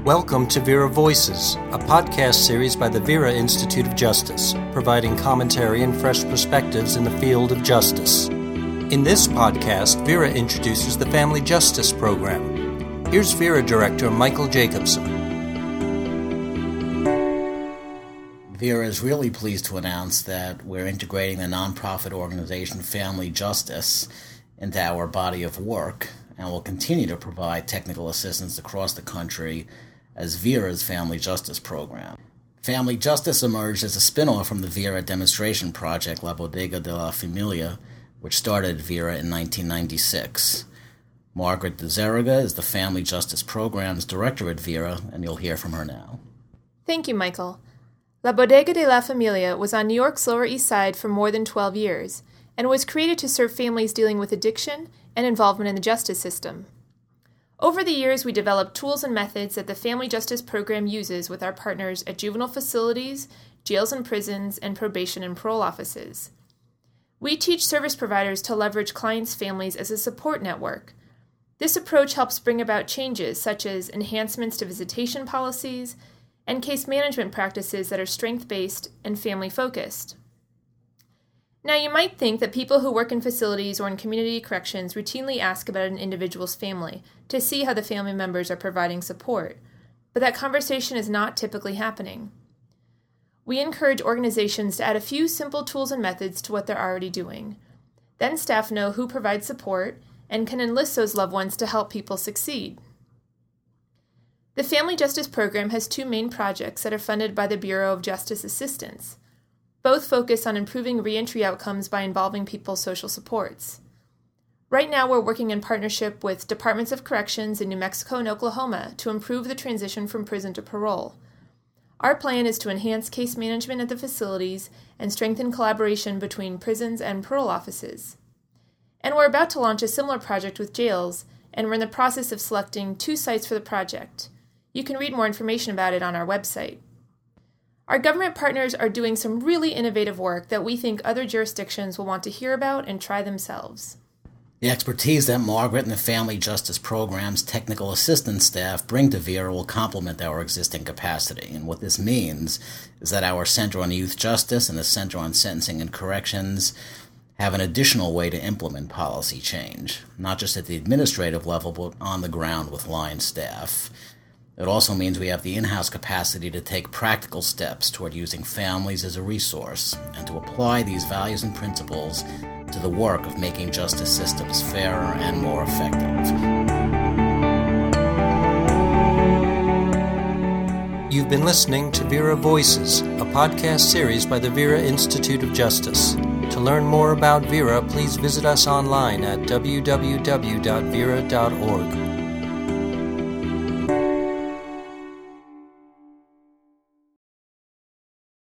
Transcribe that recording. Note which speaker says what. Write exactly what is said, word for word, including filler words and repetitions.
Speaker 1: Welcome to Vera Voices, a podcast series by the Vera Institute of Justice, providing commentary and fresh perspectives in the field of justice. In this podcast, Vera introduces the Family Justice Program. Here's Vera Director Michael Jacobson.
Speaker 2: Vera is really pleased to announce that we're integrating the nonprofit organization Family Justice into our body of work, and will continue to provide technical assistance across the country as Vera's Family Justice Program. Family Justice emerged as a spin-off from the Vera demonstration project La Bodega de la Familia, which started at Vera in nineteen ninety-six. Margaret de Zerriga is the Family Justice Program's director at Vera, and you'll hear from her now.
Speaker 3: Thank you, Michael. La Bodega de la Familia was on New York's Lower East Side for more than twelve years, and was created to serve families dealing with addiction and involvement in the justice system. Over the years, we developed tools and methods that the Family Justice Program uses with our partners at juvenile facilities, jails and prisons, and probation and parole offices. We teach service providers to leverage clients' families as a support network. This approach helps bring about changes such as enhancements to visitation policies and case management practices that are strength-based and family-focused. Now, you might think that people who work in facilities or in community corrections routinely ask about an individual's family to see how the family members are providing support, but that conversation is not typically happening. We encourage organizations to add a few simple tools and methods to what they're already doing. Then staff know who provides support and can enlist those loved ones to help people succeed. The Family Justice Program has two main projects that are funded by the Bureau of Justice Assistance. Both focus on improving reentry outcomes by involving people's social supports. Right now, we're working in partnership with Departments of Corrections in New Mexico and Oklahoma to improve the transition from prison to parole. Our plan is to enhance case management at the facilities and strengthen collaboration between prisons and parole offices. And we're about to launch a similar project with jails, and we're in the process of selecting two sites for the project. You can read more information about it on our website. Our government partners are doing some really innovative work that we think other jurisdictions will want to hear about and try themselves.
Speaker 2: The expertise that Margaret and the Family Justice Program's technical assistance staff bring to Vera will complement our existing capacity, and what this means is that our Center on Youth Justice and the Center on Sentencing and Corrections have an additional way to implement policy change, not just at the administrative level, but on the ground with line staff. It also means we have the in-house capacity to take practical steps toward using families as a resource and to apply these values and principles to the work of making justice systems fairer and more effective.
Speaker 1: You've been listening to Vera Voices, a podcast series by the Vera Institute of Justice. To learn more about Vera, please visit us online at w w w dot vera dot org.